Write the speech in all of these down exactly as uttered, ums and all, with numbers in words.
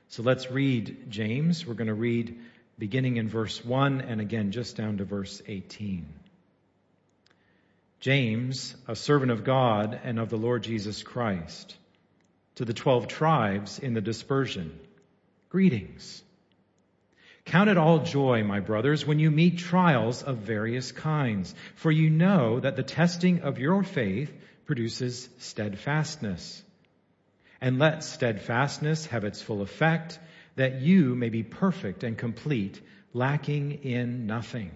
So let's read James. We're going to read beginning in verse one and again just down to verse eighteen. James, a servant of God and of the Lord Jesus Christ, to the twelve tribes in the dispersion, greetings. Count it all joy, my brothers, when you meet trials of various kinds, for you know that the testing of your faith produces steadfastness. And let steadfastness have its full effect, that you may be perfect and complete, lacking in nothing.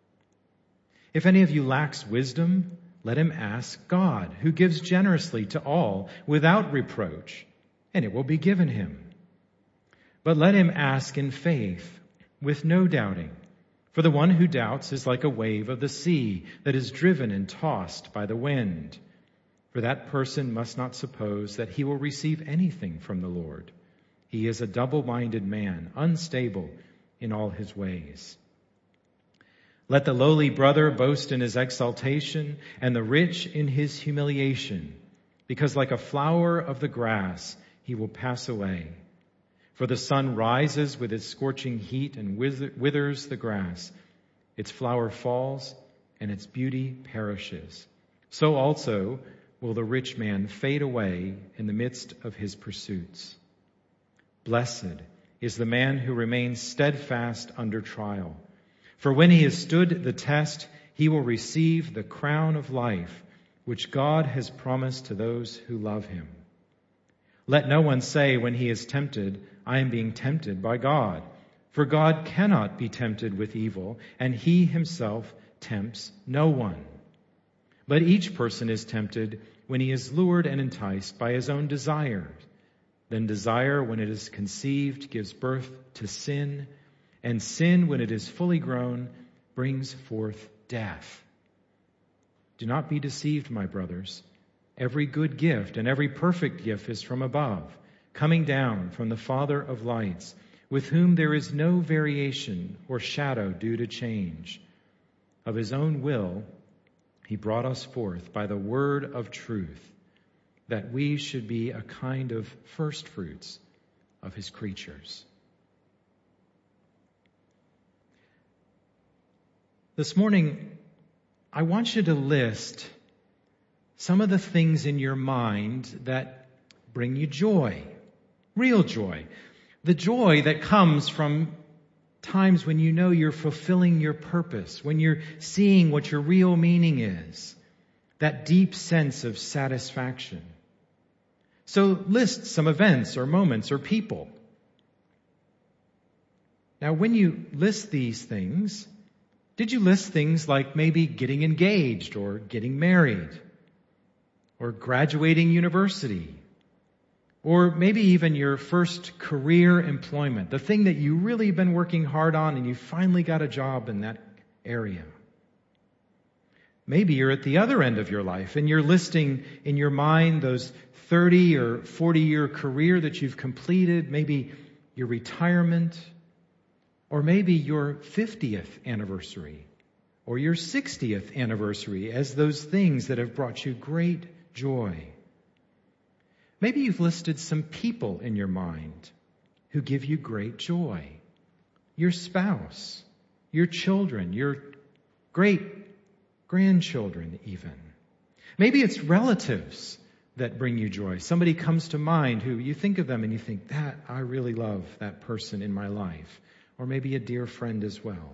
If any of you lacks wisdom, let him ask God, who gives generously to all without reproach, and it will be given him. But let him ask in faith, with no doubting. For the one who doubts is like a wave of the sea that is driven and tossed by the wind. For that person must not suppose that he will receive anything from the Lord. He is a double-minded man, unstable in all his ways. Let the lowly brother boast in his exaltation, and the rich in his humiliation, because like a flower of the grass he will pass away. For the sun rises with its scorching heat and withers the grass. Its flower falls, and its beauty perishes. So also will the rich man fade away in the midst of his pursuits. Blessed is the man who remains steadfast under trial. For when he has stood the test, he will receive the crown of life, which God has promised to those who love him. Let no one say when he is tempted, I am being tempted by God. For God cannot be tempted with evil, and he himself tempts no one. But each person is tempted when he is lured and enticed by his own desires. Then desire, when it is conceived, gives birth to sin, and sin, when it is fully grown, brings forth death. Do not be deceived, my brothers. Every good gift and every perfect gift is from above, coming down from the Father of lights, with whom there is no variation or shadow due to change. Of his own will, he brought us forth by the word of truth, that we should be a kind of first fruits of his creatures. This morning, I want you to list some of the things in your mind that bring you joy, real joy. The joy that comes from times when you know you're fulfilling your purpose, when you're seeing what your real meaning is, that deep sense of satisfaction. So list some events or moments or people. Now, when you list these things, did you list things like maybe getting engaged or getting married or graduating university or maybe even your first career employment, the thing that you really been working hard on and you finally got a job in that area? Maybe you're at the other end of your life and you're listing in your mind those thirty or forty year career that you've completed, maybe your retirement, or maybe your fiftieth anniversary or your sixtieth anniversary as those things that have brought you great joy. Maybe you've listed some people in your mind who give you great joy. Your spouse, your children, your great grandchildren even. Maybe it's relatives that bring you joy. Somebody comes to mind who you think of them and you think, that I really love that person in my life. Or maybe a dear friend as well.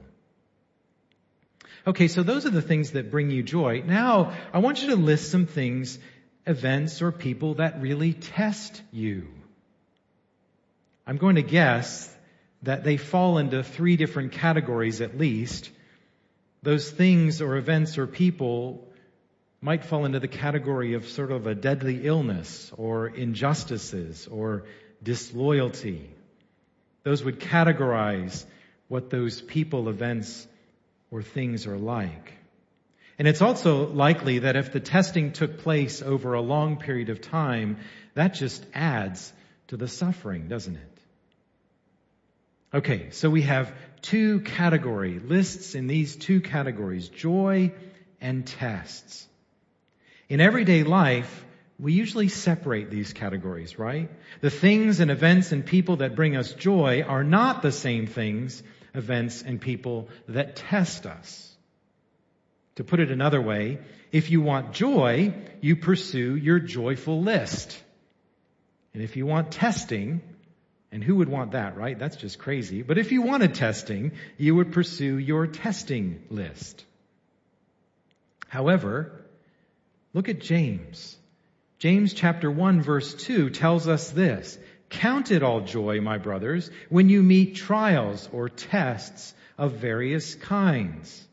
Okay, so those are the things that bring you joy. Now, I want you to list some things, events or people that really test you. I'm going to guess that they fall into three different categories at least. Those things or events or people might fall into the category of sort of a deadly illness or injustices or disloyalty. Those would categorize what those people, events, or things are like. And it's also likely that if the testing took place over a long period of time, that just adds to the suffering, doesn't it? Okay, so we have two category lists in these two categories, joy and tests. In everyday life, we usually separate these categories, right? The things and events and people that bring us joy are not the same things, events, and people that test us. To put it another way, if you want joy, you pursue your joyful list. And if you want testing, and who would want that, right? That's just crazy. But if you wanted testing, you would pursue your testing list. However, look at James. James chapter one verse two tells us this: "Count it all joy, my brothers, when you meet trials or tests of various kinds."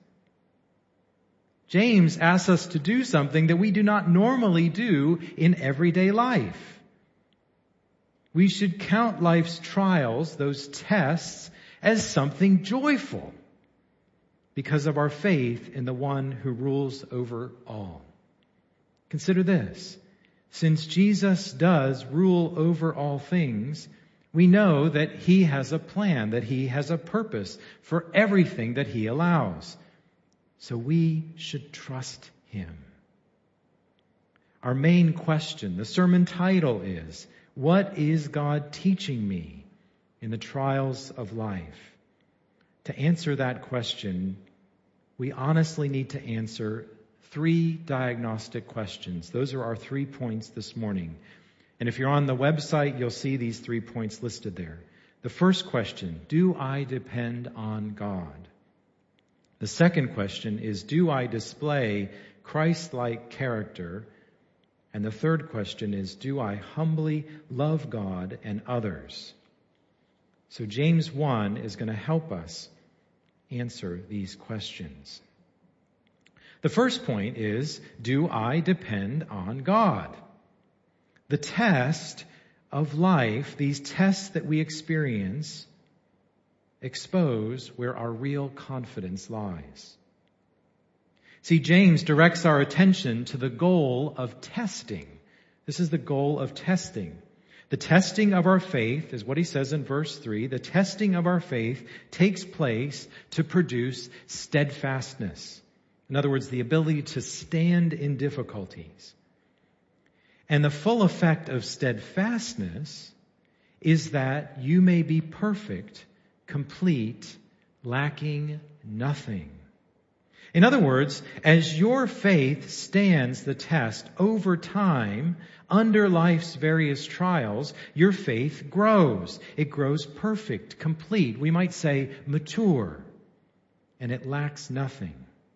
James asks us to do something that we do not normally do in everyday life. We should count life's trials, those tests, as something joyful because of our faith in the one who rules over all. Consider this. Since Jesus does rule over all things, we know that He has a plan, that He has a purpose for everything that He allows. So we should trust Him. Our main question, the sermon title is, "What is God teaching me in the trials of life?" To answer that question, we honestly need to answer three diagnostic questions. Those are our three points this morning. And if you're on the website, you'll see these three points listed there. The first question, do I depend on God? The second question is, do I display Christ-like character? And the third question is, do I humbly love God and others? So James one is going to help us answer these questions. The first point is, do I depend on God? The test of life, these tests that we experience, expose where our real confidence lies. See, James directs our attention to the goal of testing. This is the goal of testing. The testing of our faith is what he says in verse three. The testing of our faith takes place to produce steadfastness. In other words, the ability to stand in difficulties. And the full effect of steadfastness is that you may be perfect, complete, lacking nothing. In other words, as your faith stands the test over time, under life's various trials, your faith grows. It grows perfect, complete, we might say mature, and it lacks nothing.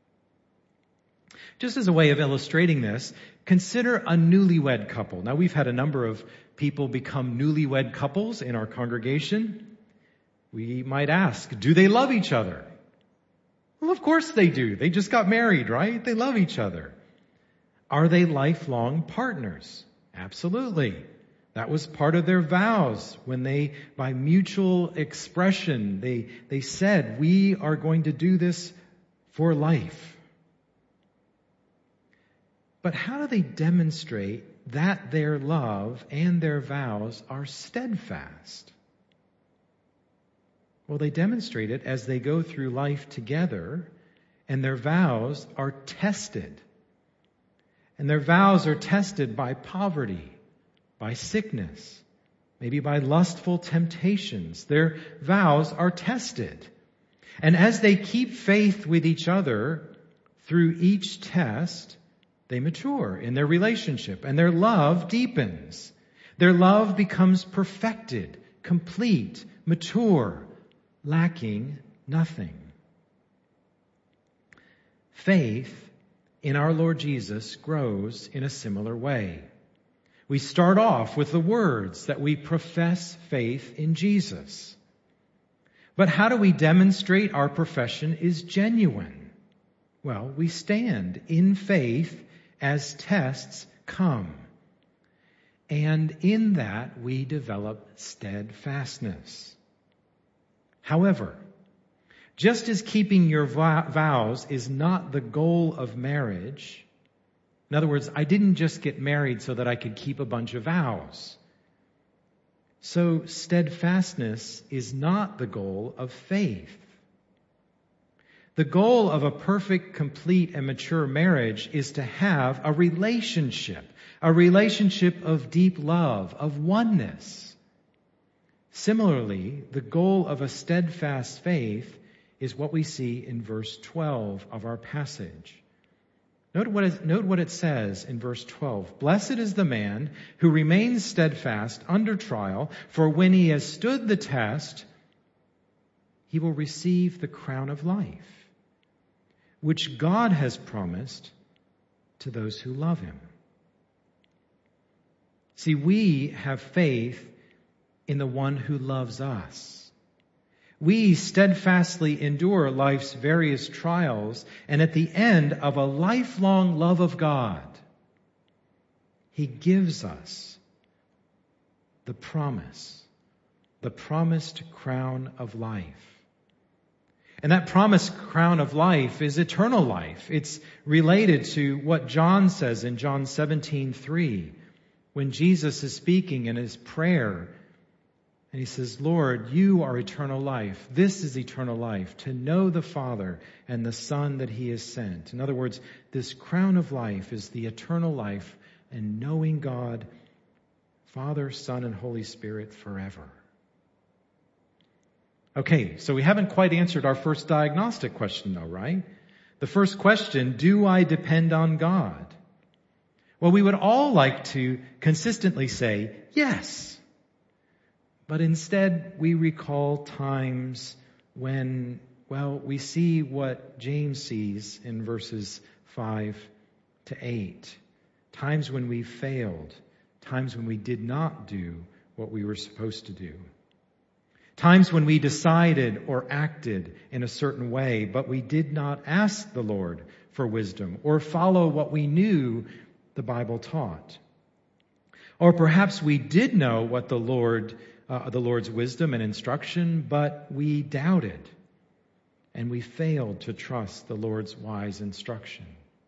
Just as a way of illustrating this, consider a newlywed couple. Now, we've had a number of people become newlywed couples in our congregation. We might ask, do they love each other? Well, of course they do. They just got married, right? They love each other. Are they lifelong partners? Absolutely. That was part of their vows when they, by mutual expression, they, they said, we are going to do this for life. But how do they demonstrate that their love and their vows are steadfast? Well, they demonstrate it as they go through life together, and their vows are tested. And their vows are tested by poverty, by sickness, maybe by lustful temptations. Their vows are tested. And as they keep faith with each other through each test, they mature in their relationship, and their love deepens. Their love becomes perfected, complete, mature, lacking nothing. Faith in our Lord Jesus grows in a similar way. We start off with the words that we profess faith in Jesus. But how do we demonstrate our profession is genuine? Well, we stand in faith as tests come. And in that we develop steadfastness. However, just as keeping your vows is not the goal of marriage, in other words, I didn't just get married so that I could keep a bunch of vows. So steadfastness is not the goal of faith. The goal of a perfect, complete, and mature marriage is to have a relationship, a relationship of deep love, of oneness. Similarly, the goal of a steadfast faith is what we see in verse twelve of our passage. Note what it, note what it says in verse twelve. Blessed is the man who remains steadfast under trial, for when he has stood the test, he will receive the crown of life, which God has promised to those who love him. See, we have faith in the one who loves us. We steadfastly endure life's various trials, and at the end of a lifelong love of God, he gives us the promise, the promised crown of life. And that promised crown of life is eternal life. It's related to what John says in John seventeen three, when Jesus is speaking in his prayer. And he says, Lord, you are eternal life. This is eternal life, to know the Father and the Son that he has sent. In other words, this crown of life is the eternal life and knowing God, Father, Son, and Holy Spirit forever. Okay, so we haven't quite answered our first diagnostic question though, right? The first question, do I depend on God? Well, we would all like to consistently say, yes. But instead, we recall times when, well, we see what James sees in verses five to eight. Times when we failed. Times when we did not do what we were supposed to do. Times when we decided or acted in a certain way, but we did not ask the Lord for wisdom or follow what we knew the Bible taught. Or perhaps we did know what the Lord Uh, the Lord's wisdom and instruction, but we doubted and we failed to trust the Lord's wise instruction.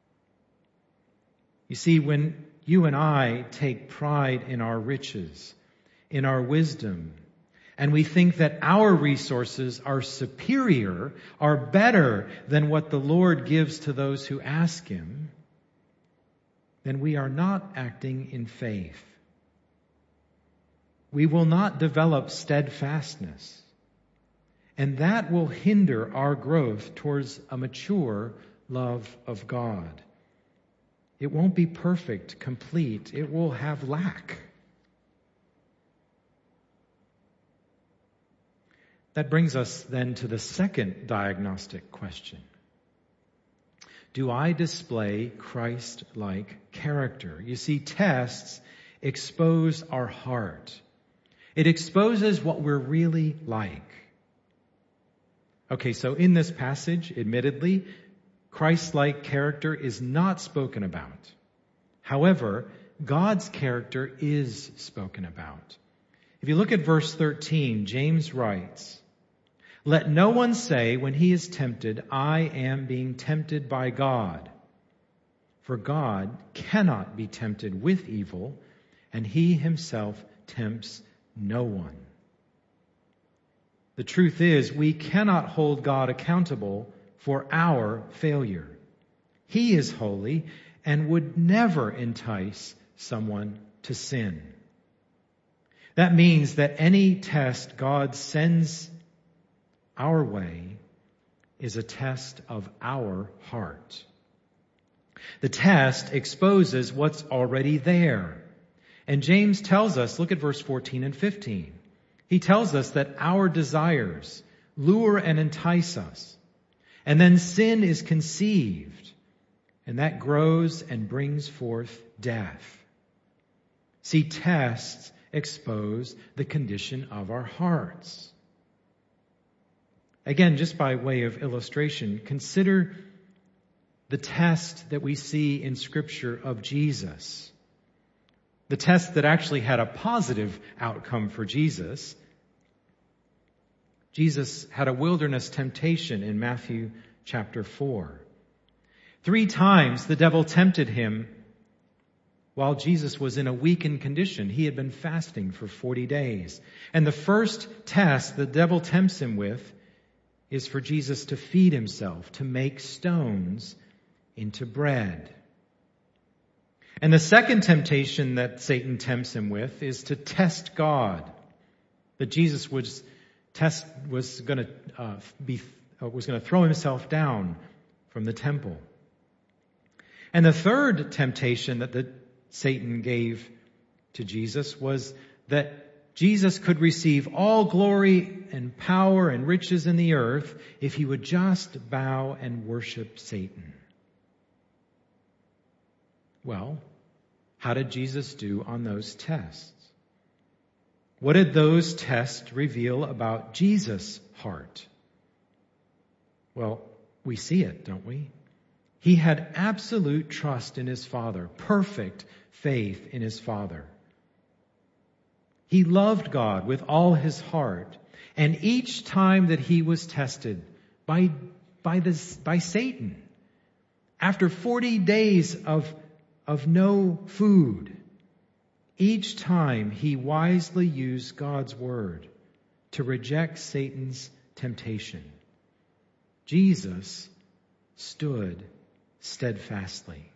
You see, when you and I take pride in our riches, in our wisdom, and we think that our resources are superior, are better than what the Lord gives to those who ask him, then we are not acting in faith. We will not develop steadfastness, and that will hinder our growth towards a mature love of God. It won't be perfect, complete. It will have lack. That brings us then to the second diagnostic question. Do I display Christ-like character? You see, tests expose our heart. It exposes what we're really like. Okay, so in this passage, admittedly, Christ-like character is not spoken about. However, God's character is spoken about. If you look at verse thirteen, James writes, "Let no one say when he is tempted, I am being tempted by God. For God cannot be tempted with evil, and he himself tempts no one." The truth is, we cannot hold God accountable for our failure. He is holy and would never entice someone to sin. That means that any test God sends our way is a test of our heart. The test exposes what's already there. And James tells us, look at verse fourteen and fifteen. He tells us that our desires lure and entice us. And then sin is conceived, and that grows and brings forth death. See, tests expose the condition of our hearts. Again, just by way of illustration, consider the test that we see in Scripture of Jesus. The test that actually had a positive outcome for Jesus. Jesus had a wilderness temptation in Matthew chapter four. Three times the devil tempted him while Jesus was in a weakened condition. He had been fasting for forty days. And the first test the devil tempts him with is for Jesus to feed himself, to make stones into bread. And the second temptation that Satan tempts him with is to test God. That Jesus was test was going to uh, be uh, was going to throw himself down from the temple. And the third temptation that the Satan gave to Jesus was that Jesus could receive all glory and power and riches in the earth if he would just bow and worship Satan. Well, how did Jesus do on those tests? What did those tests reveal about Jesus' heart? Well, we see it, don't we? He had absolute trust in his Father, perfect faith in his Father. He loved God with all his heart, and each time that he was tested by, by, this, by Satan, after forty days of, of no food, each time he wisely used God's word to reject Satan's temptation. Jesus stood steadfastly.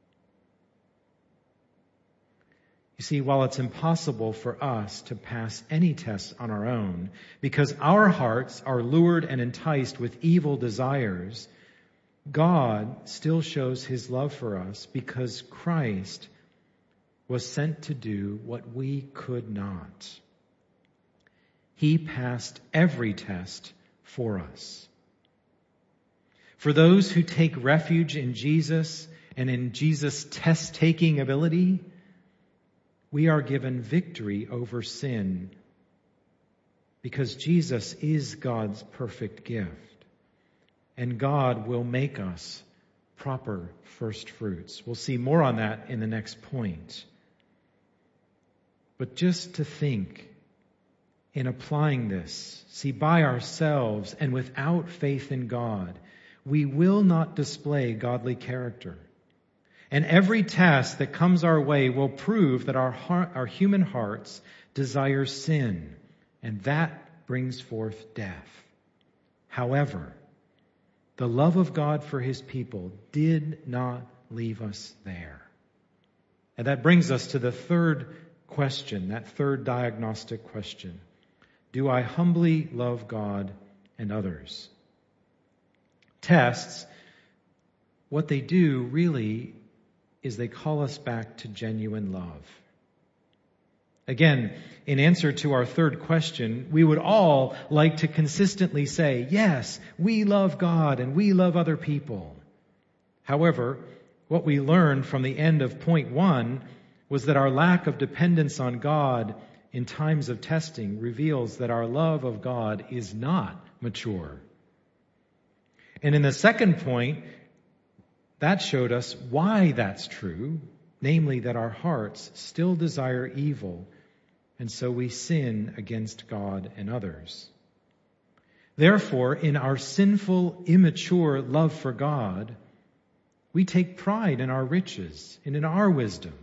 You see, while it's impossible for us to pass any tests on our own, because our hearts are lured and enticed with evil desires, God still shows his love for us because Christ was sent to do what we could not. He passed every test for us. For those who take refuge in Jesus and in Jesus' test-taking ability, we are given victory over sin because Jesus is God's perfect gift. And God will make us proper first fruits. We'll see more on that in the next point. But just to think, in applying this, see, by ourselves and without faith in God, we will not display godly character. And every test that comes our way will prove that our heart, our human hearts desire sin, and that brings forth death. However, the love of God for his people did not leave us there. And that brings us to the third question, that third diagnostic question. Do I humbly love God and others? Tests, what they do really is they call us back to genuine love. Again, in answer to our third question, we would all like to consistently say, yes, we love God and we love other people. However, what we learned from the end of point one was that our lack of dependence on God in times of testing reveals that our love of God is not mature. And in the second point, that showed us why that's true, namely that our hearts still desire evil, and so we sin against God and others. Therefore, in our sinful, immature love for God, we take pride in our riches and in our wisdom.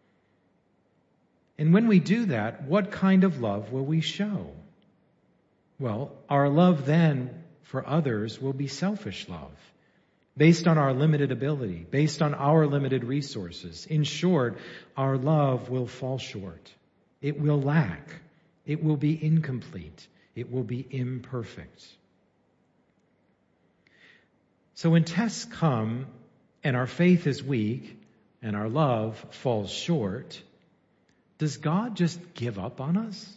And when we do that, what kind of love will we show? Well, our love then for others will be selfish love, based on our limited ability, based on our limited resources. In short, our love will fall short. It will lack. It will be incomplete. It will be imperfect. So when tests come and our faith is weak and our love falls short, does God just give up on us?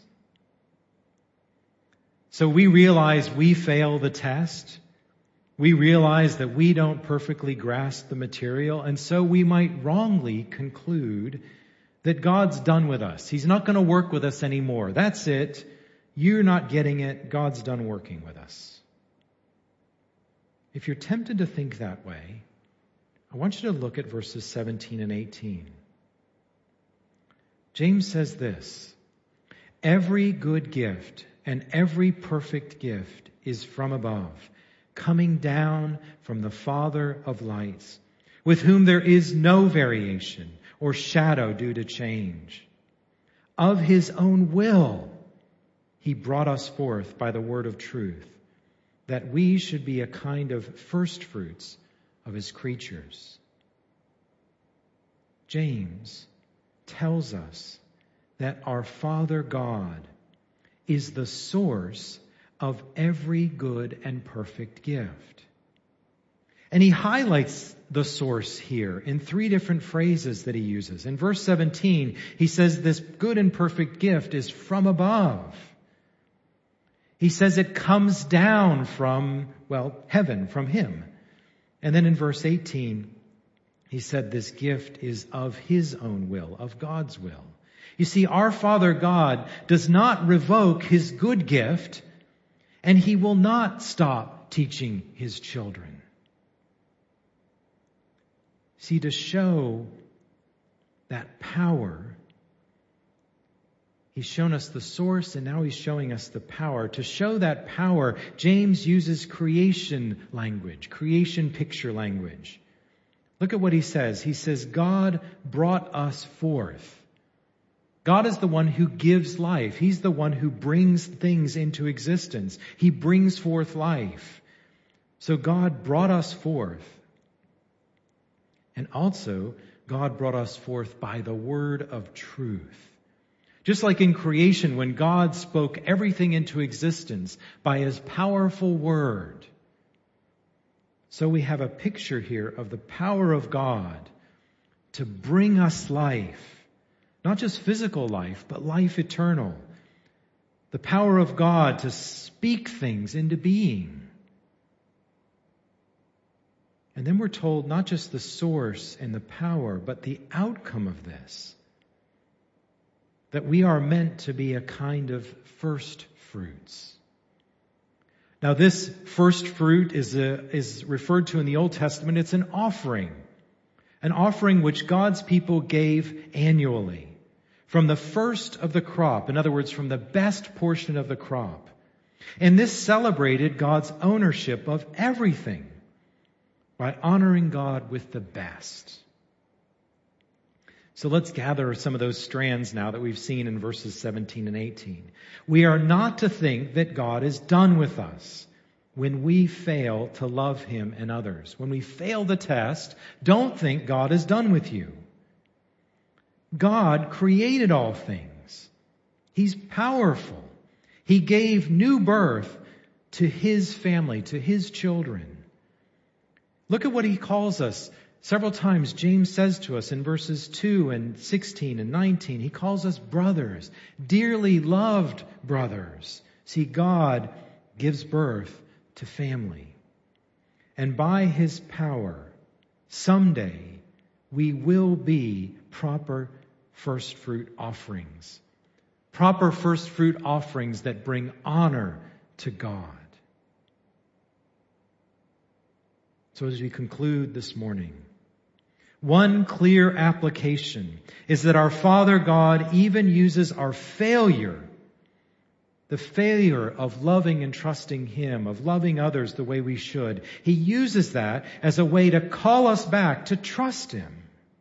So we realize we fail the test. We realize that we don't perfectly grasp the material, and so we might wrongly conclude that God's done with us. He's not going to work with us anymore. That's it. You're not getting it. God's done working with us. If you're tempted to think that way, I want you to look at verses seventeen and eighteen. James says this, every good gift and every perfect gift is from above, coming down from the Father of lights, with whom there is no variation or shadow due to change. Of his own will, he brought us forth by the word of truth, that we should be a kind of first fruits of his creatures. James tells us that our Father God is the source of every good and perfect gift. And he highlights the source here in three different phrases that he uses. In verse seventeen, he says this good and perfect gift is from above. He says it comes down from, well, heaven, from him. And then in verse eighteen, he said this gift is of his own will, of God's will. You see, our Father God does not revoke his good gift, and he will not stop teaching his children. See, to show that power, he's shown us the source, and now he's showing us the power. To show that power, James uses creation language, creation picture language. Look at what he says. He says, God brought us forth. God is the one who gives life. He's the one who brings things into existence. He brings forth life. So God brought us forth. And also, God brought us forth by the word of truth. Just like in creation, when God spoke everything into existence by his powerful word. So we have a picture here of the power of God to bring us life. Not just physical life, but life eternal. The power of God to speak things into being. And then we're told not just the source and the power, but the outcome of this. That we are meant to be a kind of first fruits. Now this first fruit is, a, is referred to in the Old Testament. It's an offering. An offering which God's people gave annually. From the first of the crop, in other words, from the best portion of the crop. And this celebrated God's ownership of everything by honoring God with the best. So let's gather some of those strands now that we've seen in verses seventeen and eighteen. We are not to think that God is done with us when we fail to love him and others. When we fail the test, don't think God is done with you. God created all things. He's powerful. He gave new birth to his family, to his children. Look at what he calls us. Several times James says to us in verses two and sixteen and nineteen, he calls us brothers, dearly loved brothers. See, God gives birth to family. And by his power, someday we will be proper first fruit offerings. Proper first fruit offerings that bring honor to God. So as we conclude this morning, one clear application is that our Father God even uses our failure, the failure of loving and trusting him, of loving others the way we should. He uses that as a way to call us back to trust him.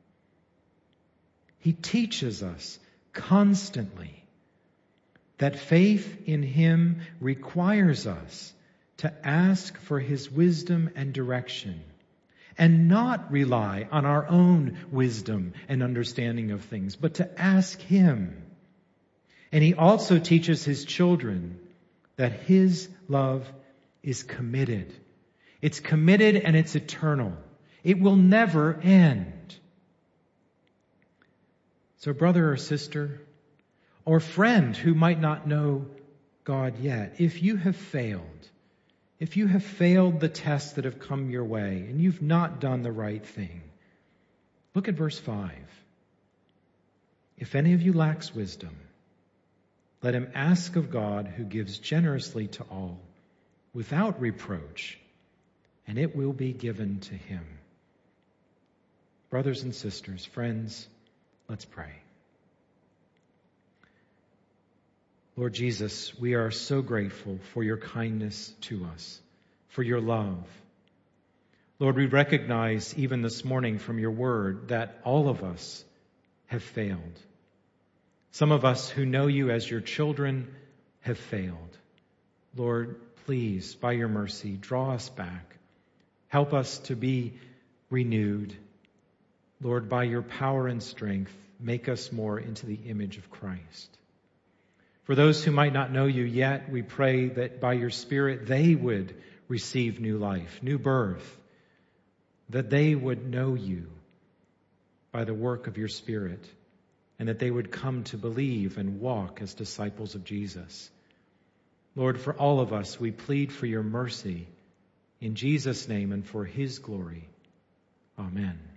He teaches us constantly that faith in him requires us to ask for his wisdom and direction and not rely on our own wisdom and understanding of things, but to ask him. And he also teaches his children that his love is committed. It's committed and it's eternal. It will never end. So brother or sister, or friend who might not know God yet, if you have failed, if you have failed the tests that have come your way and you've not done the right thing, look at verse five. If any of you lacks wisdom, let him ask of God who gives generously to all, without reproach, and it will be given to him. Brothers and sisters, friends, let's pray. Lord Jesus, we are so grateful for your kindness to us, for your love. Lord, we recognize even this morning from your word that all of us have failed. Some of us who know you as your children have failed. Lord, please, by your mercy, draw us back. Help us to be renewed. Lord, by your power and strength, make us more into the image of Christ. For those who might not know you yet, we pray that by your Spirit they would receive new life, new birth, that they would know you by the work of your Spirit, and that they would come to believe and walk as disciples of Jesus. Lord, for all of us, we plead for your mercy in Jesus' name and for his glory. Amen.